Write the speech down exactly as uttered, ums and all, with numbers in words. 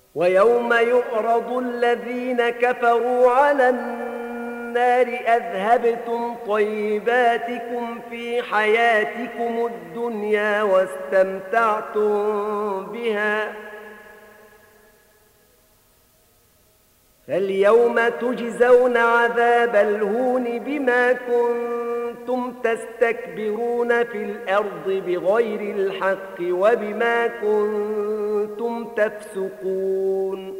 ويوم يعرض الذين كفروا على النار أذهبتم طيباتكم في حياتكم الدنيا واستمتعتم بها فاليوم تجزون عذاب الهون بما كنتم تستكبرون في الأرض بغير الحق وبما كنتم تفسقون